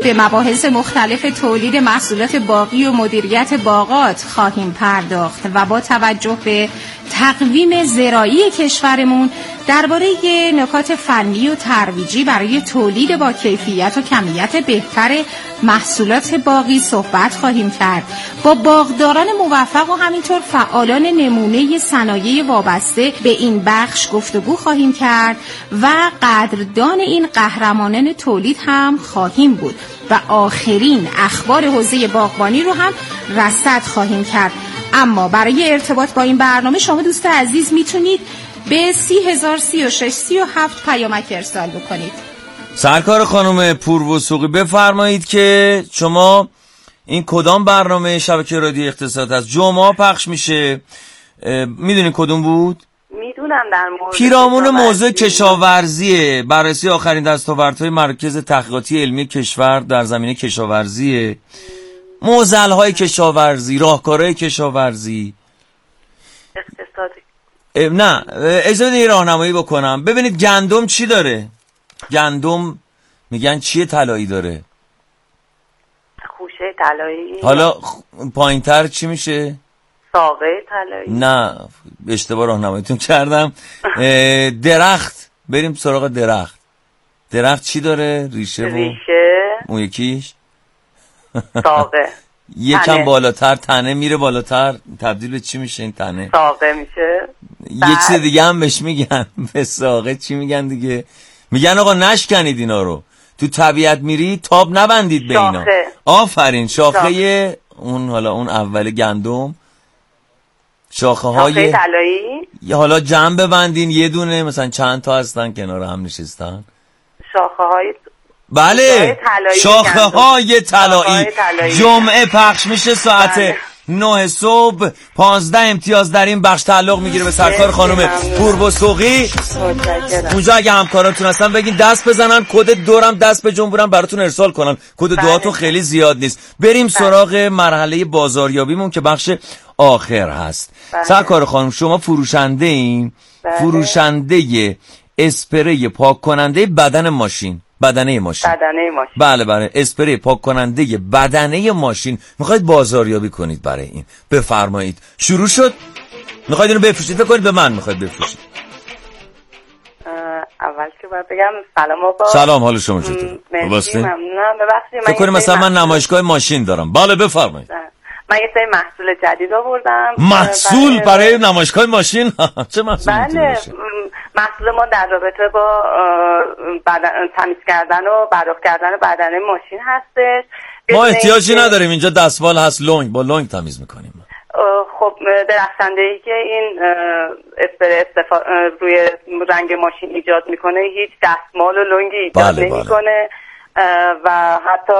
به مباحث مختلف تولید محصولات باغی و مدیریت باغات خواهیم پرداخت و با توجه به تقویم زراعی کشورمون درباره نکات فنی و ترویجی برای تولید با کیفیت و کمیت بهتر محصولات باغی صحبت خواهیم کرد. با باغداران موفق و همینطور فعالان نمونه صنایع وابسته به این بخش گفتگو خواهیم کرد و قدردان این قهرمانان تولید هم خواهیم بود و آخرین اخبار حوزه باغبانی رو هم رصد خواهیم کرد. اما برای ارتباط با این برنامه شما دوست عزیز میتونید به 303637 پیامک ارسال بکنید. سرکار خانم پوروسوقی بفرمایید که شما این کدام برنامه شبکه رادیو اقتصاد هست؟ جمعه پخش میشه، میدونین کدوم بود؟ میدونم، در مورد پیرامون موضوع کشاورزیه، بررسی آخرین دستاوردهای مرکز تحقیقاتی علمی کشور در زمینه کشاورزیه، معضل‌های کشاورزی، راهکارهای کشاورزی، اقتصادی. نه اجازه بدید راهنمایی بکنم. ببینید گندم چی داره؟ گندم میگن چیه طلایی داره؟ خوشه طلایی. حالا پایین‌تر چی میشه؟ ساقه طلایی. نه اشتباه راهنماییتون کردم. درخت، بریم سراغ درخت. درخت چی داره؟ ریشه اون یکیش ساقه. یکم بالاتر تنه میره بالاتر، تبدیل به چی میشه این تنه؟ ساقه میشه. یک چیز دیگه هم بهش میگن، به ساقه چی میگن دیگه؟ میگن آقا نشکنید اینا رو، تو طبیعت میری تاب نبندید به اینا. آفرین، شاخه اون، حالا اون اول گندم، شاخه های طلایی. حالا جمع ببندین، یه دونه مثلا چند تا هستن کنار هم نشستن، شاخه های بله، شاخه های طلایی. جمعه پخش میشه ساعت 9 صبح. 15 امتیاز در این بخش تعلق میگیره به سرکار خانم پوروسوقی. اونجا اگه همکاراتون هستن بگین دست بزنن، کد دورم دست به جنبورم براتون ارسال کنن. کد دواتون خیلی زیاد نیست. بریم سراغ مرحله بازاریابیمون که بخش آخر هست. سرکار خانم شما فروشنده این، فروشنده اسپری پاک کننده بدنه ماشین. بله اسپری پاک کننده بدنه ماشین میخواید بازاریابی کنید. برای این بفرمایید شروع شد. میخواید اینو بفروشید؟ فکر کنید به من میخواید بفروشید. اول که باید بگم سلام آقا. سلام، حال شما چطوره؟ مرسی، ممنونم. ببخشید فکر کنید مثلا من نمایشگاه ماشین دارم. بله بفرمایید. من یه سری محصول جدید آوردم. محصول برای نمایشگاه ماشین؟ چه محصولی؟ بله، محصول ما در رابطه با تمیز کردن و براق کردن بدنه ماشین هستش. ما احتیاجی نداریم، اینجا دستمال هست، لنگ با لنگ تمیز میکنیم. خب درخشنده‌ای که این روی رنگ ماشین ایجاد میکنه هیچ دستمال و لنگی ایجاد نمیکنه. و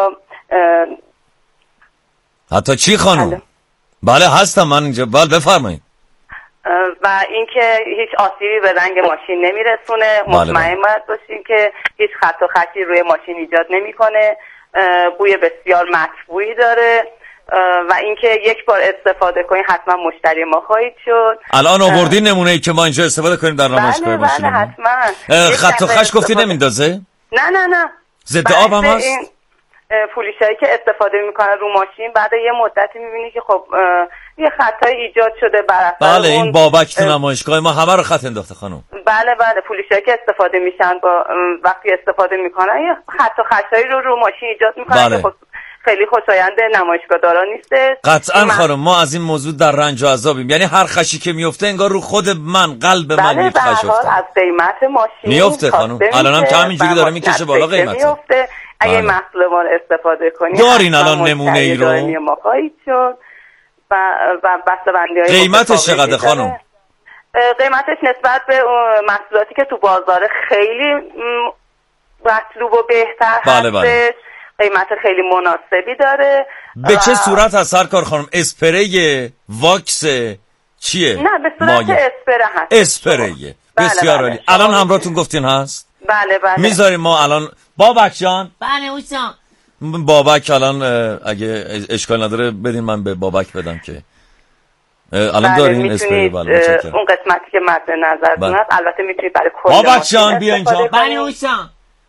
حتی چی خانم؟ بله هستم من اینجا. بله بفرمایید. و اینکه هیچ آسیبی به رنگ ماشین نمیرسونه. مطمئن باید باشین که هیچ خط و خطی روی ماشین ایجاد نمیکنه. بوی بسیار مطبوعی داره و اینکه یک بار استفاده کنین حتما مشتری ما خواهید شد. الان آوردین نمونه‌ای که ما اینجا استفاده کنیم در نمایشگاه ماشین؟ بله حتما. خط و خش گفتی نمیندازه؟ نه ضد آب هم هست؟ پولیشایی که استفاده میکنن رو ماشین بعد یه مدتی میبینی که خب یه خطای ایجاد شده بر اثر بله این بابک تو نمایشگاه ما همه رو خط انداخته خانم. بله پولیشایی که استفاده میشن با وقتی استفاده میکنن یه خط و خطایی رو ماشین ایجاد میکنن که خب خیلی خوشایند نمایشگاه دارا نیسته. قطعا خانم ما از این موضوع در رنج و عذابیم، یعنی هر خشی که میفته انگار رو خود من قلب من میخش افته. از قیمت ماشین میفته خانم، الانم که همینجوری داره میکشه بالا قیمت. اگه محصول ما رو استفاده کنید دارین الان نمونه ای رو ما خواهید شد و بسته‌بندی‌های قیمتش چقدر خانم؟ قیمتش نسبت به محصولاتی که تو بازار خیلی مطلوب و بهتر هستش قیمت خیلی مناسبی داره. به چه صورت هست سرکار خانم؟ اسپری، واکس، چیه؟ نه به صورت اسپره هست. اسپری بسیار عالی. الان همراهتون گفتین هست؟ بله میذاریم ما الان. بابک جان. بله اوچان. بابک الان اگه اشکال نداره بدین من به بابک بدم که الان دارین اسپری. بله اون قسمتی که مد نظرتون هست البته میتونید برای کل بابک جان بیا اینجا. بله اوچان.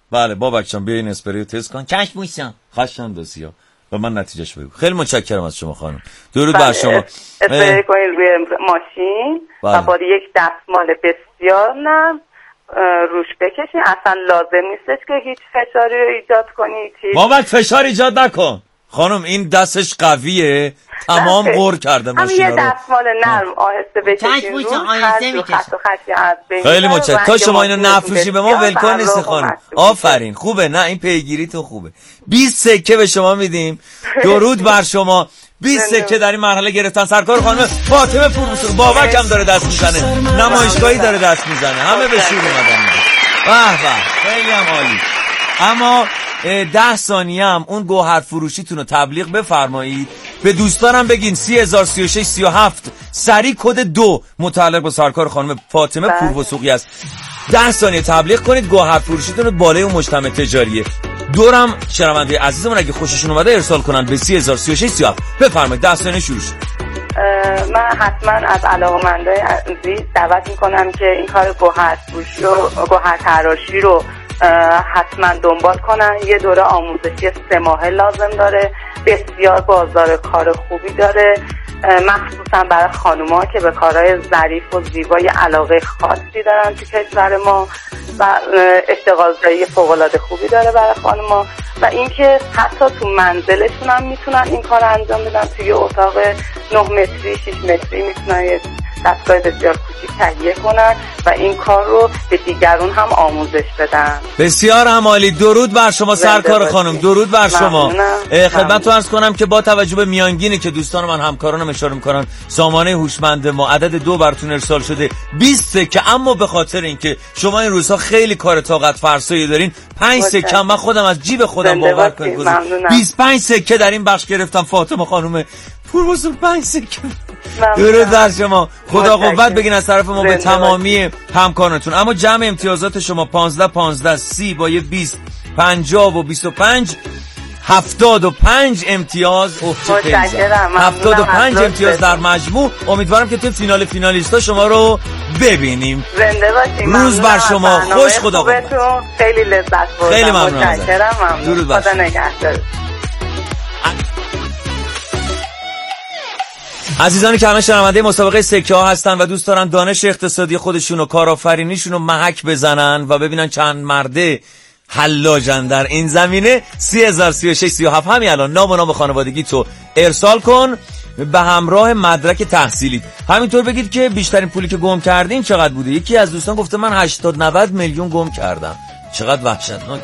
بله بابک جان بیا این اسپری تست کن. چشم میشم خشن دوسیا و من نتیجهش بگو. خیلی متشکرم از شما خانم. درود بر شما. اسپری کنید روی ماشین و با یک دستمال بسیار نرم روش بکشین. اصلا لازم نیستش که هیچ فشاری رو ایجاد کنید. بابک فشار ایجاد نکن خانم، این دستش قویه تمام قور کرده ماشینا رو. یه دستمال نرم آهسته بکشین روش خط و خطی از بین. خیلی متشکرم. تا شما اینو نفروشی به ما ولکن نیست خانم. آفرین خوبه. نه این پیگیریتون خوبه. 20 سکه به شما میدیم. درود بر شما. 20 سکه در این مرحله گرفتن سرکار خانم فاطمه پوربوسو. بابک هم داره دست میزنه، نمایشگاهی داره دست میزنه، همه به شور اومدن. به به خیلی هم عالی. اما 10 ثانیه هم اون گوهر فروشیتون رو تبلیغ بفرمایید. به دوستانم بگین 30036 37 سری کد 2 متعلق به سرکار خانم فاطمه پوربوسوقی است. 10 ثانیه تبلیغ کنید گوهر فروشیتون رو بالای اون مجتمع تجاریه. دورم شنونده عزیزمون اگه خوششون اومده ارسال کنن به 30036 37. بفرمایید 10 ثانیه شروع شد. من حتما از علاقه‌مندای عزیز دعوت میکنم که این کار گوهر فروشی و گوهر تراشی رو حتما دنبال کنن. یه دوره آموزشی 3 ماهه لازم داره. بسیار بازار کار خوبی داره، مخصوصا برای خانوما که به کارهای ظریف و زیبای علاقه خاصی دارن تو کشور ما و اشتغالزایی فوق‌العاده خوبی داره برای خانوما. و اینکه حتی تو منزلشون هم میتونن این کار انجام بدن. توی اتاق 9 متری 6 متری میتونن دستگاه بسیار کوچیک تهیه کنن و این کار رو به دیگرون هم آموزش بدن. بسیار عالی. درود بر شما سرکار خانم. درود بر شما. خدمتتون عرض کنم که با توجه به میانگینی که دوستان من همکارانم اشاره میکنن سامانه هوشمند ما عدد 2 براتون ارسال شده 20 سکه. اما به خاطر اینکه شما این روزها خیلی کار طاقت فرسایی دارین 5 سکه من خودم از جیب خودم باور کنید 25 سکه در این بخش گرفتم. فاطمه خانم پوربوسو 5 سکه. درود بر شما. خدا قوت بگین از طرف ما به تمامی همکارانتون. اما جمع امتیازات شما 15 15 30 با یه 20 50 و 25 75 امتیاز. 75 امتیاز در مجموع. امیدوارم که تو فینال فینالیستا شما رو ببینیم. زنده باشید. روز بر شما خوش. خدا قوت. خیلی لذت بردم. خیلی ممنونم. درود بر خدا نگهدار. عزیزانی که همه شنونده مسابقه سکه ها هستن و دوست دارن دانش اقتصادی خودشون و کارآفرینیشون رو محک بزنن و ببینن چند مرده حلاجن در این زمینه 30036 37 همین الان نام و نام خانوادگی تو ارسال کن به همراه مدرک تحصیلی. همینطور بگید که بیشترین پولی که گم کردین چقدر بوده. یکی از دوستان گفته من 80-90 میلیون گم کردم. چقدر وحشتناک.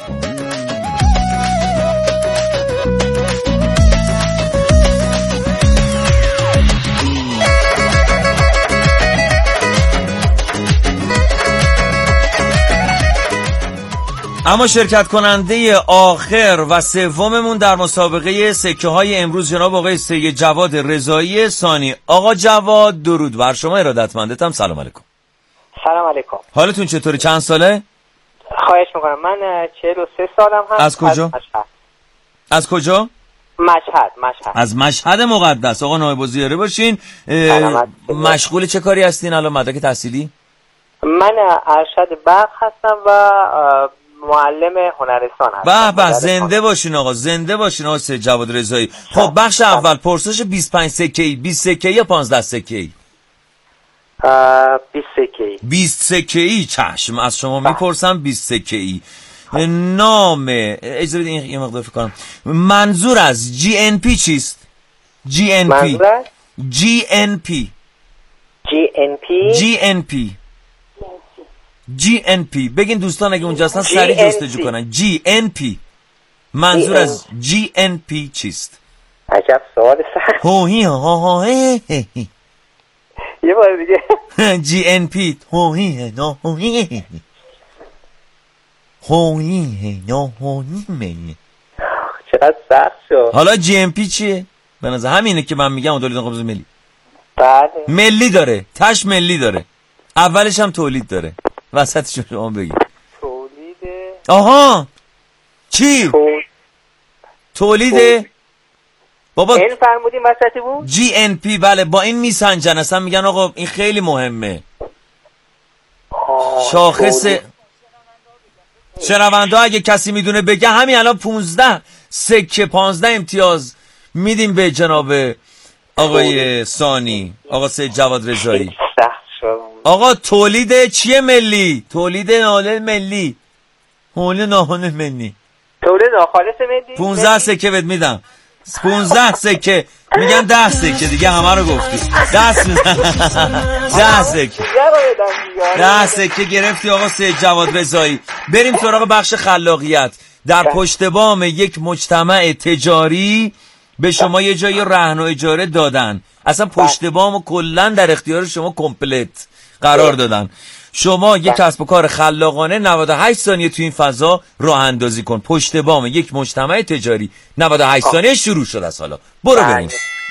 اما شرکت کننده آخر و سوممون در مسابقه سکه های امروز جناب آقای سید جواد رضایی ثانی. آقا جواد درود بر شما. ارادتمندتم. سلام علیکم. سلام علیکم. حالتون چطوری؟ چند ساله؟ خواهش میکنم. من 43 سالم هست. از کجا؟ از کجا؟ مشهد. از مشهد مقدس. آقا نایب الوزیر باشین. مشغول چه کاری هستین الان؟ مدرک تحصیلی؟ من ارشد برق هستم و معلم هنرستان هستم. به زنده باشین آقا. زنده باشین آقا سید جواد رضایی. خب بخش اول پرسش 25 سکه‌ای 20 سکه‌ای یا 15 سکه‌ای؟ 20 سکه‌ای. 20 سکه‌ای. چشم از شما میپرسم 20 سکه‌ای. نام اجازه بدید این یه مقدار فکر کنم. منظور از GNP چیست؟ GNP. GNP بگین دوستان اگه اونجا هستن سریع جستجو کنن. GNP منظور از GNP چیست؟ عجب سوال سخت. هوهی یه بار دیگه. GNP هوهی چقدر سخت شد. حالا GNP چیه؟ به نظر همینه که من میگم تولید قابض ملی. بله. ملی داره. تاش ملی داره. اولش هم تولید داره. وسطش شما بگید. تولید. آها. چی؟ تولید. بابا این فرمودین وسطی بود؟ GNP بله با این میسنجن اصلا میگن آقا این خیلی مهمه. شاخص شنونده اگه کسی میدونه بگه همین الان 15 سکه 15 امتیاز میدیم به جناب آقای ثانی، آقا سید جواد رضایی. آقا تولید چیه ملی؟ تولید ناخالص ملی. تولید ناخالص ملی. تولید ناخالص ملی. 15 سکه بهت میدم. 15 سکه. میگم 10 سکه دیگه همه رو گفتی. 10 سکه. 10 سکه گرفتی آقا سید جواد رضایی. بریم سراغ بخش خلاقیت. در پشت بام یک مجتمع تجاری به شما یه جای رهن و اجاره دادن. اصلا پشت بامو کلا در اختیار شما کمپلت قرار دادن. شما یک کسب و کار خلاقانه 98 ثانیه تو این فضا راه اندازی کن. پشت بام یک مجتمع تجاری 98 ثانیه شروع شد از حالا. برو بریم.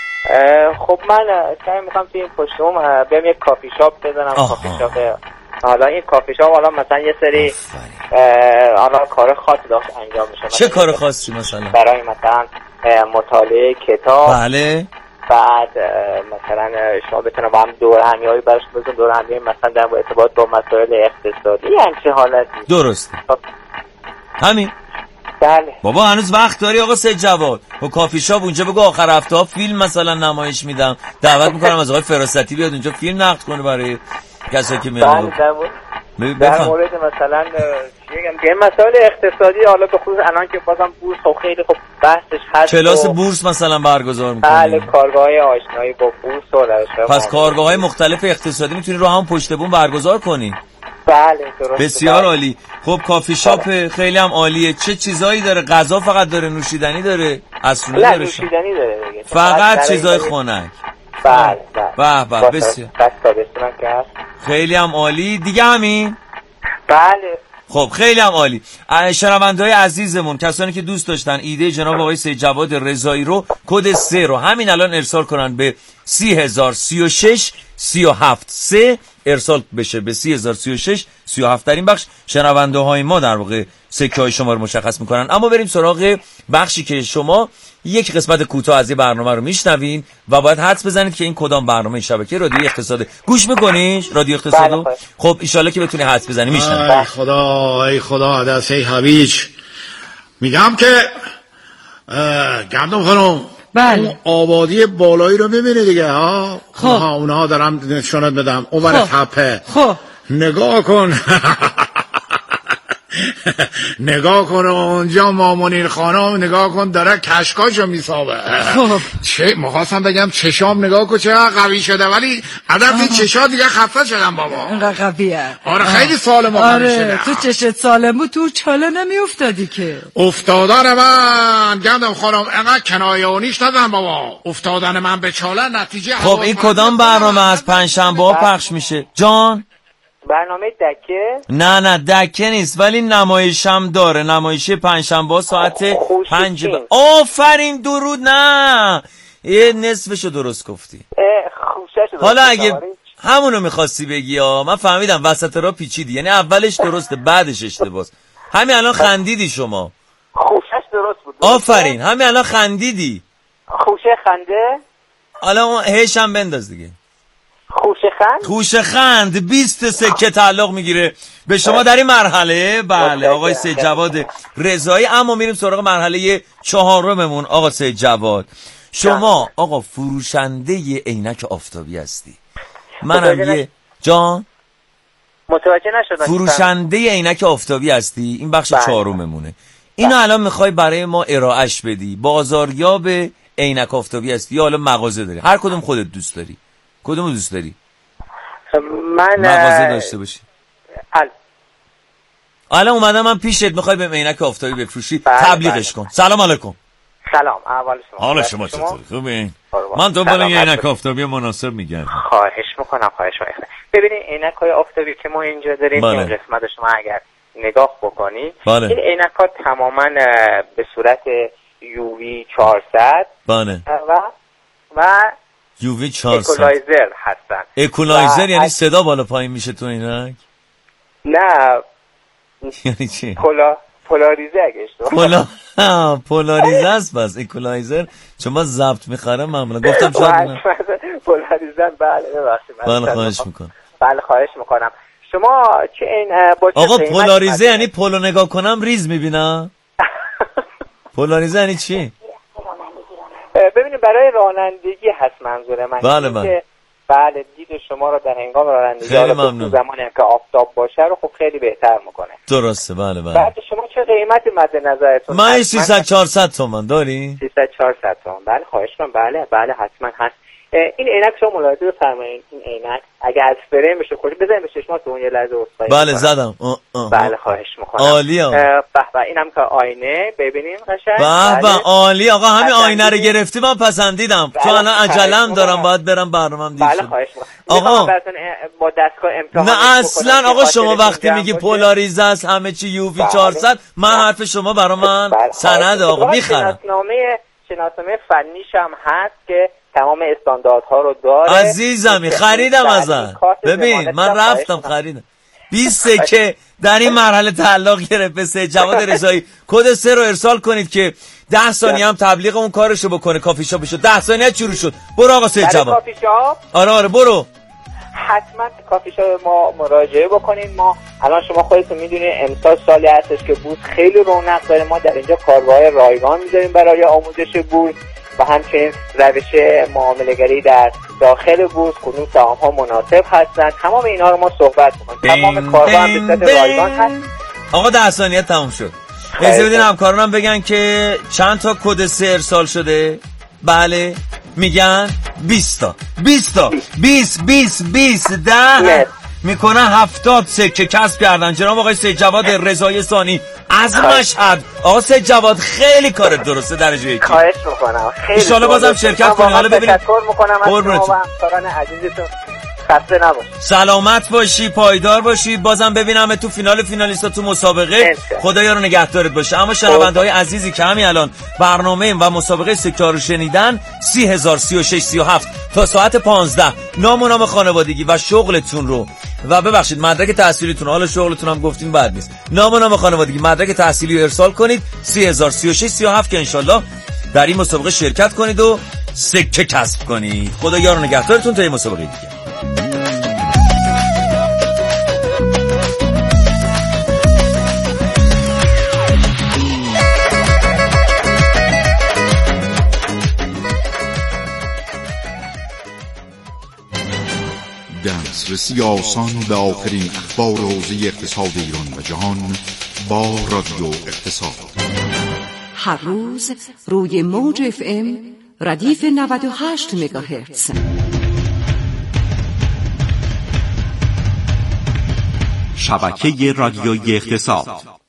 خب من سعی می‌کنم تو این پشت بام بیام یک کافی شاپ بزنم. کافی شاپ حالا این کافی شاپ حالا مثلا یه سری حالا کار خاصی داشت انجام میشه. چه کار خاصی مثلا؟ برای مثلا مطالعه کتاب. بله. بعد مثلا شما بتونه با هم دور همیایی براش بزن، دور همی مثلا در ارتباط با مسائل اقتصادی یعنی چه حالتی. درسته. همین. بله. بابا هنوز وقت داری آقا سید جواد. با کافی شاپ اونجا بگو آخر هفته ها فیلم مثلا نمایش میدم. دعوت میکنم از آقای فراستی بیاد اونجا فیلم نقد کنه برای کسایی که میاد. در مورد مثلا چیه مسائل اقتصادی حالا به خصوص الان که بازم بورس خیلی خوب بحثش هست. کلاس بورس مثلا برگزار می‌کنی؟ بله کارگاه‌های آشنایی با بورس و روش. پس کارگاه‌های مختلف اقتصادی میتونی رو هم پشت بوم برگزار کنی. بله درسته. بسیار عالی. خب کافی شاپ خیلی هم عالیه. چه چیزایی داره؟ غذا فقط داره؟ نوشیدنی داره؟ اسونه داره؟ نوشیدنی داره دیگه. فقط چیزای خنک. بله بله. بسیار. خیلی هم عالی. دیگه همین؟ بله. خب خیلی هم عالی. شنونده‌های عزیزمون، کسانی که دوست داشتن ایده جناب آقای سید جواد رضایی رو کد 3 رو همین الان ارسال کنن به 30036 373 ارسال بشه به 30036 37 در این بخش شنونده‌های ما در واقع سکه‌های شما رو مشخص میکنن. اما بریم سراغ بخشی که شما یک قسمت کوتاه از این برنامه رو میشنوین و باید حدس بزنید که این کدام برنامه شبکه رادیو اقتصاد. گوش میکنیش رادیو اقتصادو؟ خب ان شاءالله که بتونی حدس بزنی. میشنوی. ای خدا دست ای هویج. میگم که گندم خانم بله آبادی بالایی رو ببینی دیگه ها. خب اونها دارم نشونت بدم اونور تپه. خب نگاه کن. نگاه کن اونجا مامونین خانم نگاه کن داره کشکاشو میسابه. خب چه مخواستم بگم چشام نگاه کن چه قوی شده ولی عدم این چشا دیگه خفه شدم بابا. اینقدر قویه. آره خیلی سالم آره تو چشت سالم بود تو چاله نمی افتادی که. افتادن من گندم خانم اینقدر کنایه‌اونیش ندن بابا. افتادن من به چاله نتیجه. خب این کدام برنامه از پنجشنبه ها پخش میشه جان؟ برنامه دکه؟ نه دکه نیست ولی نمایش هم داره. نمایش پنجشنبه ساعت 5. آفرین درود. نه یه نصفشو درست گفتی. حالا اگه همونو میخواستی بگی من فهمیدم وسط را پیچیدی. یعنی اولش درسته بعدش اشتباس. همین الان خندیدی شما. خوشش درست بود. آفرین همین الان خندیدی. خوشه خنده. حالا اون هیش هم بنداز دیگه. خوشه خند 20 سکه تعلق میگیره به شما در این مرحله. بله آقای سید جواد رضایی. اما میریم سراغ مرحله 4مون. آقا سید جواد شما آقا فروشنده عینک آفتابی هستی. منم یه جان متوجه نشدم. فروشنده عینک آفتابی هستی. این بخش 4مونه. اینو الان میخوای برای ما ارائهش بدی. بازاریاب عینک آفتابی هستی یا حالا مغازه داری؟ هر کدوم خودت دوست داری. کدومو دوست داری؟ من مغازه داشته باشی. الان اومدم من پیشت میخوای به عینک آفتابی بفروشی. تبلیغش کن. سلام علیکم. سلام احوال شما؟ حال شما چطوره؟ خوبه؟ من دنبال یه عینک آفتابی مناسب میگردم. خواهش میکنم. ببینید عینک‌های آفتابی که ما اینجا داریم این قسمت شما اگر نگاه بکنی این عینک‌ها تماما به صورت UV 400 و UV 400 اکولایزر هستن. اکولایزر یعنی صدا بالا پایین میشه تو عینک؟ نه یعنی چی؟ پولاریزه اگه اشتباه. پولاریزه است. بس اکولایزر چون ما ضبط میخرم معمولا گفتم شاید پولاریزه. بله ببخشید. بله خواهش میکنم. بله خواهش میکنم. شما چه این آقا پولاریزه یعنی پولو نگاه کنم ریز میبینم؟ پولاریزه یعنی چی؟ ببینید برای رانندگی هست منظور من. بله بله دید شما رو در هنگام رانندگی خیلی ممنون. زمانی که آفتاب باشه رو خب خیلی بهتر میکنه. درسته بله. بعد شما چه قیمتی مد نظرتون؟ من 300-400 تومان داری؟ 300-400 تومان. بله خواهش کنم. بله حتما هست. این عینک شما ملاحظه بفرمایید، این عینک اگه از فریم بشه خوش بزنید به چشماتون یه لحظه اصفایی. بله زدم. بله خواهش میکنم. عالی آقا. به اینم که آینه ببینین قشنگ. به عالی آقا. همین آینه رو گرفتی من پسندیدم. تو الان عجله‌ام دارم باید برم برنامه‌ام دیر شد. بله خواهش میکنم. آقا با دستگاه امتحان نه اصلا آقا شما وقتی میگی پولاریزه است همه چی یووی 400 من حرف شما برا من سند آقا میخرم. شناسنامه فنیش هم هست که تمام استانداردها رو داره. عزیزمی خریدم ازن. ببین من رفتم خریدم 20 سکه در این مرحله تعلق گرفت به سید جواد رضایی. کد 3 رو ارسال کنید که 10 ثانیه هم تبلیغ اون کارشو بکنه. کافی شاپ بشه 10 ثانیه شروع شد. برو آقا سید جواد. کافی شاپ؟ آره برو. حتما کافی شاپ ما مراجعه بکنید. ما الان شما خودتون میدونید امسال سالی هستش که بورس خیلی رونق داره. ما در اینجا کارگاه رایگان میذاریم برای آموزش بورس و همچنین روش معامله‌گری در داخل بورس، کدوم سهام‌ها مناسب هستند. تمام اینا رو ما صحبت می‌کنیم. تمام کارها هم به صورت رایگان هست. آقا 10 ثانیه تموم شد. اجازه بدین همکارانم بگن که چند تا کد 3 ارسال شده. بله میگن 20 تا 20 10 میکنن 70 سکه کسب کردن. جناب آقای سید جواد رضایی ثانی از مشهد. آقا سید جواد خیلی کارت درسته درجه یکی. خواهش میکنم. خیلی ان شاءالله بازم شرکت کنید. حالا ببینید. تشکر میکنم از شما و همکاران عزیزتون. خسته نباشید. سلامت باشی، پایدار باشی. بازم ببینم تو فینالیستا تو مسابقه. خدایا رو نگهدارت باشه. اما شنونده‌های عزیزی که همین الان برنامه و مسابقه سکه رو شنیدن 3003637 تا ساعت 15 نام و نام خانوادگی و شغلتون رو و ببخشید مدرک تحصیلیتون، حالا شغلتون هم گفتیم بد نیست، نام و نام خانوادگی مدرک تحصیلی رو ارسال کنید 3003637 که انشالله در این مسابقه شرکت کنید و سکه کسب کنید. خدا یار و نگهدارتون تا این مسابقه دیگه. دسترسی آسان به آخرین اخبار حوزه اقتصاد ایران و جهان با رادیو اقتصاد. هر روز روی موج FM ردیف 98 مگاهرتز. شبکه رادیویی اقتصاد.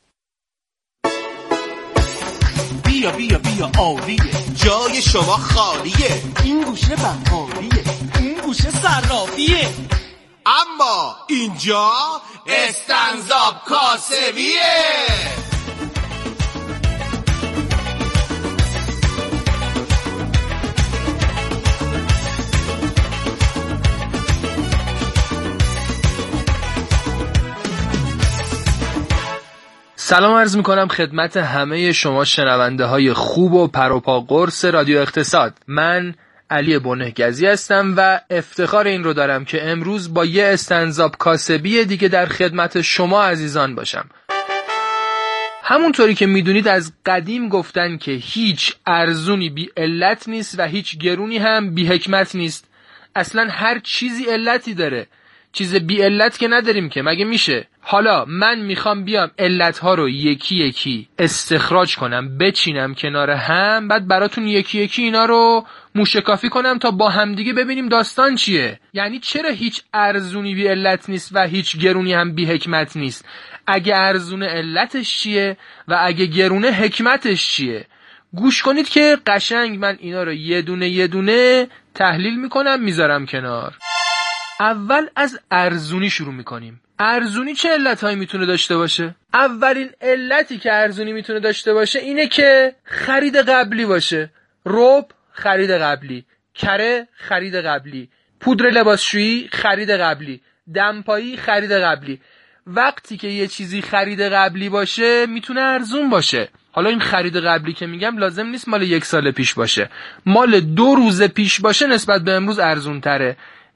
بیا عالیه، جای شما خالیه. این گوشه بقالیه، این گوشه صرافیه، اما اینجا استنزاب کاسبیه. سلام عرض میکنم خدمت همه شما شنونده های خوب و پروپا قرص رادیو اقتصاد. من علی بنهگزی هستم و افتخار این رو دارم که امروز با یه استنزاب کاسبی دیگه در خدمت شما عزیزان باشم. همونطوری که میدونید از قدیم گفتن که هیچ ارزونی بی علت نیست و هیچ گرونی هم بی حکمت نیست. اصلا هر چیزی علتی داره، چیز بی علت که نداریم که، مگه میشه؟ حالا من میخوام بیام علتها رو یکی یکی استخراج کنم، بچینم کنار هم، بعد براتون یکی یکی اینا رو موشکافی کنم تا با همدیگه ببینیم داستان چیه. یعنی چرا هیچ ارزونی بی علت نیست و هیچ گرونی هم بی حکمت نیست؟ اگه ارزونه علتش چیه و اگه گرونه حکمتش چیه؟ گوش کنید که قشنگ من اینا رو یه دونه تحلیل میکنم میذارم کنار. اول از ارزونی شروع میکنیم. ارزونی چه علتهایی میتونه داشته باشه؟ اولین علتی که ارزونی میتونه داشته باشه اینه که خرید قبلی باشه. رب خرید قبلی، کره خرید قبلی، پودر لباسشویی خرید قبلی، دمپایی خرید قبلی. وقتی که یه چیزی خرید قبلی باشه میتونه ارزون باشه. حالا این خرید قبلی که میگم لازم نیست مال 1 سال پیش باشه، مال 2 روز پیش باشه نسبت به امروز ارزون تره.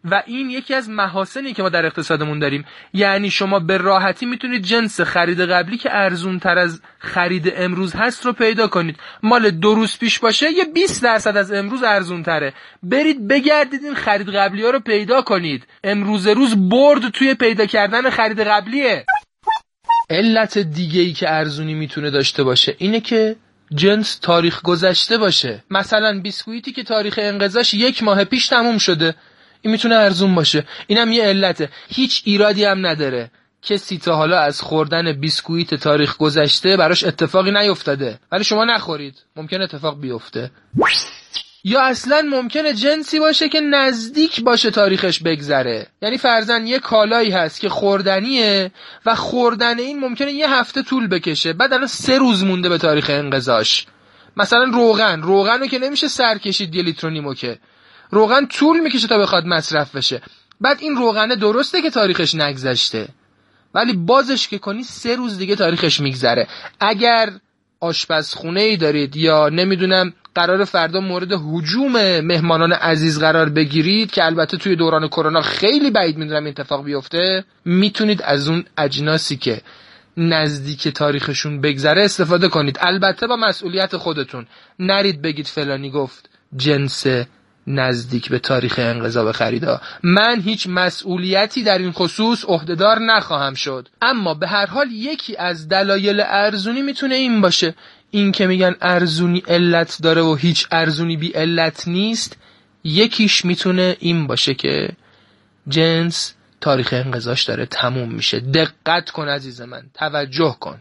و این یکی از محاسنی که ما در اقتصادمون داریم. یعنی شما به راحتی میتونید جنس خرید قبلی که ارزون تر از خرید امروز هست رو پیدا کنید. مال 2 روز پیش باشه یه 20% از امروز ارزون تره. برید بگردید این خرید قبلی ها رو پیدا کنید. امروز روز برد توی پیدا کردن خرید قبلیه. علت دیگه‌ای که ارزونی میتونه داشته باشه اینه که جنس تاریخ گذشته باشه. مثلا بیسکویتی که تاریخ انقضاش 1 ماه پیش تموم شده، این میتونه ارزون باشه. اینم یه علته. هیچ ایرادی هم نداره. کسی تا حالا از خوردن بیسکویت تاریخ گذشته براش اتفاقی نیفتاده، ولی شما نخورید، ممکن اتفاق بیفته. یا اصلا ممکنه جنسی باشه که نزدیک باشه تاریخش بگذره. یعنی فرضاً یه کالایی هست که خوردنیه و خوردن این ممکنه 1 هفته طول بکشه، بعد الان 3 روز مونده به تاریخ انقضاش. مثلا روغن که نمیشه سر کشید 1 لیتر و نیمو، که روغن طول میکشه تا بخواد مصرف بشه. بعد این روغنه درسته که تاریخش نگذشته، ولی بازش که کنی 3 روز دیگه تاریخش میگذره. اگر آشپزخونه‌ای دارید یا نمیدونم قرار فردا مورد هجوم مهمانان عزیز قرار بگیرید، که البته توی دوران کرونا خیلی بعید میدونم این اتفاق بیفته، میتونید از اون اجناسی که نزدیک تاریخشون بگذره استفاده کنید، البته با مسئولیت خودتون. نرید بگید فلانی گفت جنس نزدیک به تاریخ انقضا بخریدا. من هیچ مسئولیتی در این خصوص عهدهدار نخواهم شد. اما به هر حال یکی از دلایل ارزونی میتونه این باشه. این که میگن ارزونی علت داره و هیچ ارزونی بی علت نیست، یکیش میتونه این باشه که جنس تاریخ انقضاش داره تموم میشه. دقت کن عزیز من، توجه کن.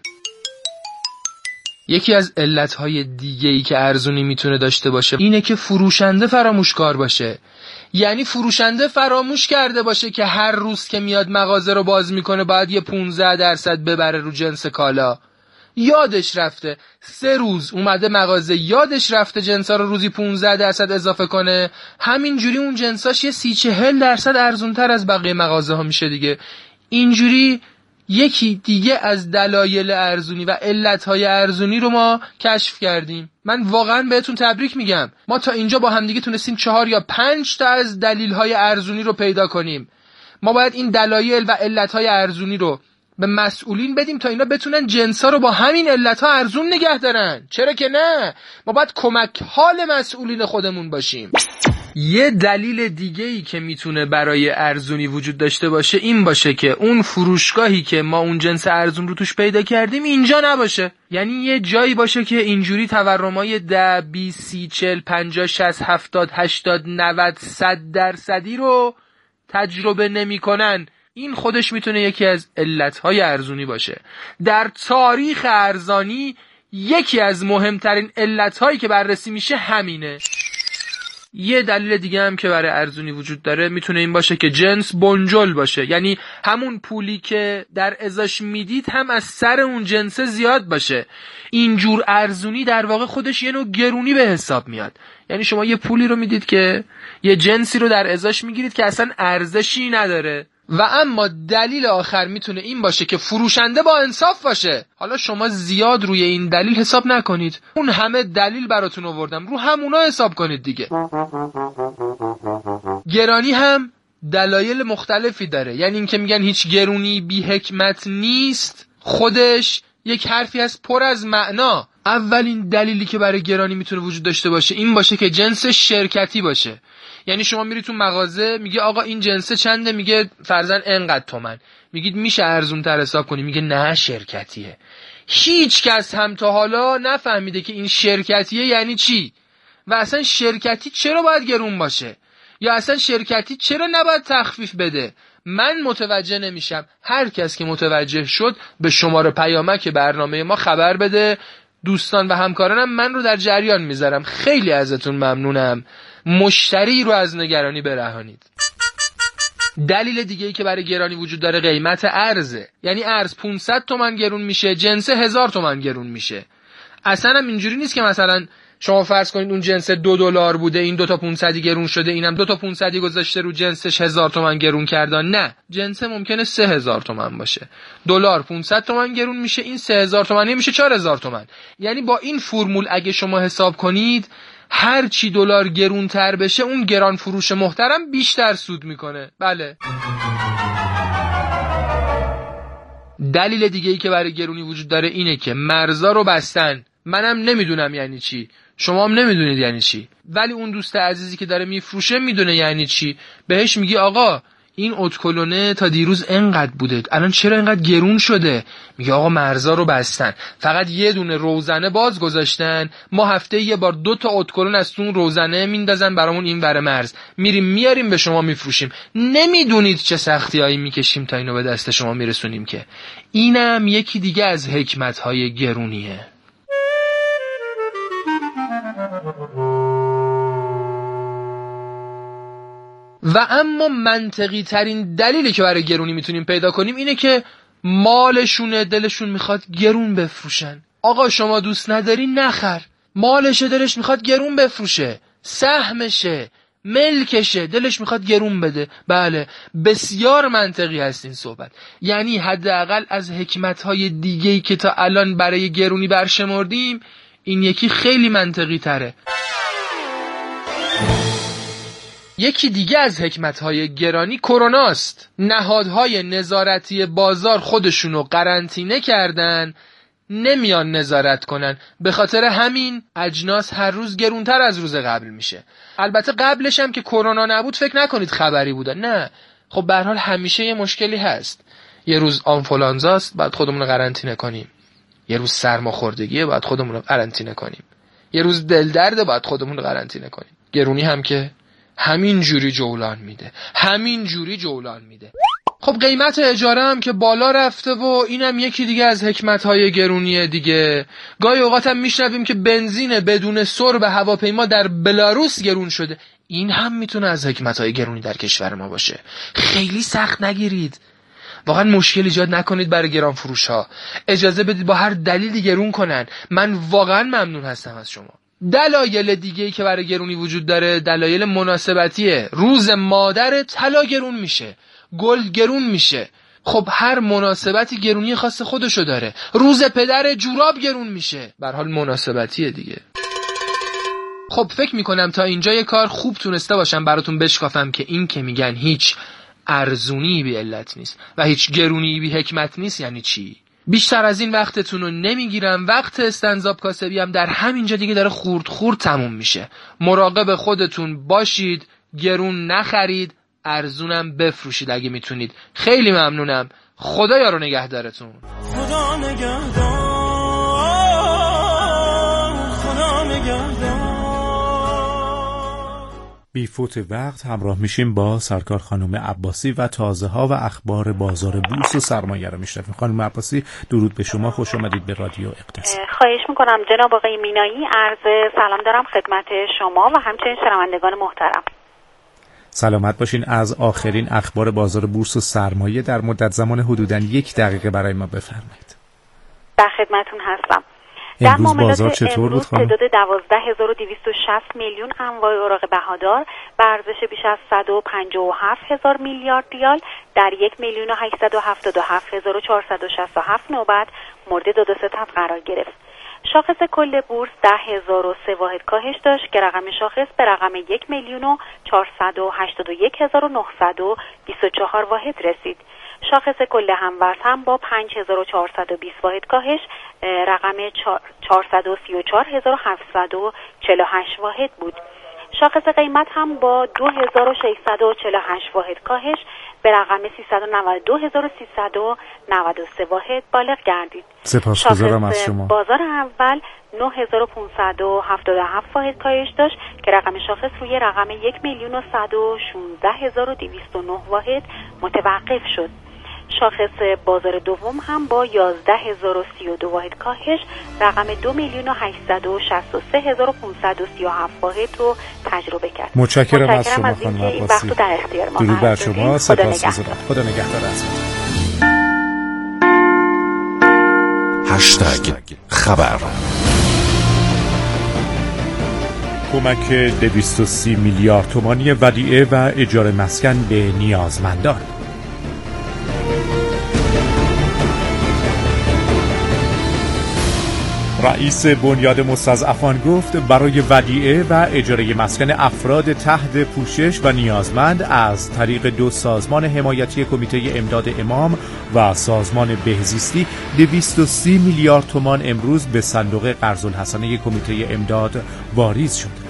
یکی از علتهای دیگه‌ای که ارزونی میتونه داشته باشه اینه که فروشنده فراموشکار باشه. یعنی فروشنده فراموش کرده باشه که هر روز که میاد مغازه رو باز میکنه باید یه 15% ببره رو جنس کالا. یادش رفته 3 روز اومده مغازه، یادش رفته جنسا رو روزی 15% اضافه کنه. همینجوری اون جنساش یه 30-40% ارزونتر از بقیه مغازه ها میشه دیگه. اینجوری یکی دیگه از دلایل ارزونی و علتهای ارزونی رو ما کشف کردیم. من واقعا بهتون تبریک میگم. ما تا اینجا با همدیگه تونستیم 4 یا 5 تا از دلیلهای ارزونی رو پیدا کنیم. ما باید این دلایل و علتهای ارزونی رو به مسئولین بدیم تا اینا بتونن جنسا رو با همین علتها ارزون نگه دارن. چرا که نه؟ ما باید کمک حال مسئولین خودمون باشیم. یه دلیل دیگه‌ای که میتونه برای ارزونی وجود داشته باشه این باشه که اون فروشگاهی که ما اون جنس ارزون رو توش پیدا کردیم اینجا نباشه. یعنی یه جایی باشه که اینجوری تورمای 10 20 30 40 50 60 70 80 90 100% رو تجربه نمی‌کنن. این خودش میتونه یکی از علتهای ارزونی باشه. در تاریخ ارزانی یکی از مهمترین علتهایی که بررسی میشه همینه. یه دلیل دیگه هم که برای ارزونی وجود داره میتونه این باشه که جنس بنجل باشه. یعنی همون پولی که در ازاش میدید هم از سر اون جنس زیاد باشه. اینجور ارزونی در واقع خودش یه نوع گرونی به حساب میاد. یعنی شما یه پولی رو میدید که یه جنسی رو در ازاش میگیرید که اصلا ارزشی نداره. و اما دلیل آخر میتونه این باشه که فروشنده با انصاف باشه. حالا شما زیاد روی این دلیل حساب نکنید. اون همه دلیل براتون آوردم، رو همونا حساب کنید دیگه. گرانی هم دلایل مختلفی داره. یعنی این که میگن هیچ گرونی بی حکمت نیست، خودش یک حرفی از پر از معنا. اولین دلیلی که برای گرانی میتونه وجود داشته باشه این باشه که جنس شرکتی باشه. یعنی شما میری تو مغازه میگه آقا این جنسه چنده، میگه فرضاً انقدر تومن، میگید میشه ارزون تر حساب کنی، میگه نه شرکتیه. هیچ کس هم تا حالا نفهمیده که این شرکتیه یعنی چی و اصلا شرکتی چرا باید گرون باشه یا اصلا شرکتی چرا نباید تخفیف بده. من متوجه نمیشم. هر کس که متوجه شد به شماره پیامک برنامه ما خبر بده. دوستان و همکارانم من رو در جریان میذارم. خیلی ازتون ممنونم. مشتری رو از نگرانی برهانید. دلیل دیگه‌ای که برای گرانی وجود داره قیمت ارزه. یعنی ارز 500 تومن گرون میشه، جنس 1000 تومن گرون میشه. اصلا هم اینجوری نیست که مثلا شما فرض کنید اون جنس $2 بوده، این 2 تا 500 گرون شده، اینم 2 تا 500 گذاشته رو جنسش 1000 تومن گرون کردن. نه، جنس ممکنه 3000 تومن باشه. دلار 500 تومن گرون میشه، این 3000 تومن میشه 4000 تومن. یعنی با این فرمول اگه شما حساب کنید هر چی دلار گرونتر بشه اون گران فروش محترم بیشتر سود میکنه. بله. دلیل دیگه ای که برای گرونی وجود داره اینه که مرزا رو بستن. منم نمیدونم یعنی چی، شما هم نمیدونید یعنی چی، ولی اون دوست عزیزی که داره میفروشه میدونه یعنی چی. بهش میگی آقا این اتکلونه تا دیروز انقدر بوده، الان چرا انقدر گرون شده؟ میگه آقا مرزا رو بستن، فقط یه دونه روزنه باز گذاشتن، ما هفته یه بار 2 تا اتکلون از اون روزنه میندازن برامون این ور مرز، میریم میاریم به شما میفروشیم. نمیدونید چه سختیایی میکشیم تا اینو به دست شما میرسونیم. که اینم یکی دیگه از حکمت‌های گرونیه. و اما منطقی ترین دلیلی که برای گرونی میتونیم پیدا کنیم اینه که مالشونه، دلشون میخواد گرون بفروشن. آقا شما دوست نداری نخر، مالشه، دلش میخواد گرون بفروشه، سهمشه، ملکشه، دلش میخواد گرون بده. بله، بسیار منطقی هست این صحبت. یعنی حداقل از حکمتهای دیگه‌ای که تا الان برای گرونی برشمردیم این یکی خیلی منطقی تره. یکی دیگه از حکمت‌های گرانی کروناست. نهادهای نظارتی بازار خودشونو قرنطینه کردن، نمیان نظارت کنن، به خاطر همین اجناس هر روز گرونتر از روز قبل میشه. البته قبلش هم که کرونا نبود فکر نکنید خبری بوده، نه. خب به هر حال همیشه یه مشکلی هست. یه روز آنفولانزاست بعد خودمون رو قرنطینه کنیم، یه روز سرماخوردگیه بعد خودمون رو قرنطینه کنیم، یه روز دل درده بعد خودمون رو قرنطینه کنیم. گرونی هم که همین جوری جولان میده. خب قیمت اجاره هم که بالا رفته و اینم یکی دیگه از حکمت‌های گرونیه دیگه. گاهی اوقات هم میشنویم که بنزین بدون سرب هواپیما در بلاروس گرون شده. این هم میتونه از حکمت‌های گرونی در کشور ما باشه. خیلی سخت نگیرید، واقعا مشکل ایجاد نکنید برای گران فروش ها. اجازه بدید با هر دلیلی گرون کنن. من واقعا ممنون هستم از شما. دلایل دیگه‌ای که برای گرونی وجود داره دلایل مناسبتیه. روز مادر طلا گرون میشه، گل گرون میشه. خب هر مناسبتی گرونی خاص خودشو داره. روز پدر جوراب گرون میشه، به هر حال مناسبتیه دیگه. خب فکر میکنم تا اینجای کار خوب تونسته باشم براتون بشکافم که این که میگن هیچ ارزونی بی علت نیست و هیچ گرونی بی حکمت نیست یعنی چی. بیشتر از این وقتتون رو نمیگیرم. وقت استنزاب کاسبی هم در همینجا دیگه داره خورد تموم میشه. مراقب خودتون باشید، گرون نخرید، ارزونم بفروشید اگه میتونید. خیلی ممنونم. خدا یارو نگهدارتون. خدا نگهدار. بی فوت وقت همراه میشیم با سرکار خانم عباسی و تازه ها و اخبار بازار بورس و سرمایه رو میشنویم. خانم عباسی درود به شما، خوش آمدید به رادیو اقتصاد. خواهش میکنم جناب آقای مینایی. عرض سلام دارم خدمت شما و همچنین شنوندگان محترم. سلامت باشین. از آخرین اخبار بازار بورس و سرمایه در مدت زمان حدوداً 1 دقیقه برای ما بفرمایید. در خدمتتون هستم. در معاملات چطور بود خانم؟ تعداد 12260 میلیون انواع اوراق بهادار به ارزش بیش از 157,000 میلیارد ریال در 1,877,467 نوبت مورد 2 ستم قرار گرفت. شاخص کل بورس 10,003 واحد کاهش داشت که رقم شاخص به رقم 1,481,924 واحد رسید. شاخص کل هموز هم با 5,420 واحد کاهش رقم 434,748 واحد بود. شاخص قیمت هم با 2,648 واحد کاهش به رقم 392,393 واحد بالغ گردید. سپاسگزارم از شما. بازار اول 9,577 واحد کاهش داشت که رقم شاخص روی رقم 1,116,209 واحد متوقف شد. شاخص بازار دوم هم با 11,032 واحد کاهش رقم 2,863,537 واحد رو تجربه کرد. متشکرم از شما خانم عباسی. درود بر شما. سپاسگزارم. خدا نگهدار. هشتگ خبر. کمک 230 میلیارد تومانی ودیعه و اجاره مسکن به نیازمندان. رئیس بنیاد مستضعفان گفت برای ودیعه و اجاره مسکن افراد تحت پوشش و نیازمند از طریق 2 سازمان حمایتی کمیته امداد امام و سازمان بهزیستی 230 میلیارد تومان امروز به صندوق قرض الحسنه کمیته امداد واریز شد.